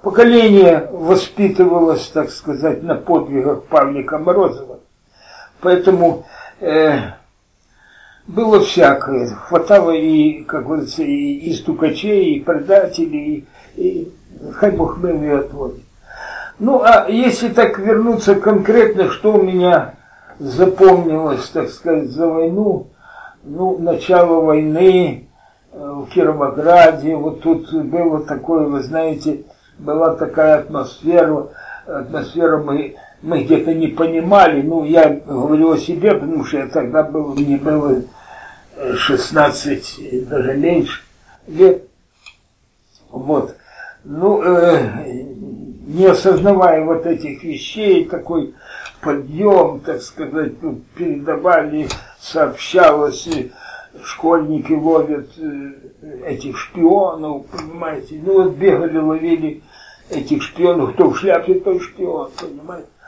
поколение воспитывалось, так сказать, на подвигах Павлика Морозова. Поэтому было всякое. Хватало и, как говорится, и стукачей, и предателей, и хай Бог милый отводит. Ну, а если так вернуться конкретно, что у меня запомнилось, так сказать, за войну, ну, начало войны в Кировограде, вот тут было такое, вы знаете, была такая атмосфера мы где-то не понимали, ну, я говорю о себе, потому что я тогда мне было 16, даже меньше лет, вот, ну, не осознавая вот этих вещей, такой подъем, так сказать, передавали, сообщалось, школьники ловят этих шпионов, понимаете, ну вот бегали, ловили этих шпионов, кто в шляпе, тот шпион, понимаете.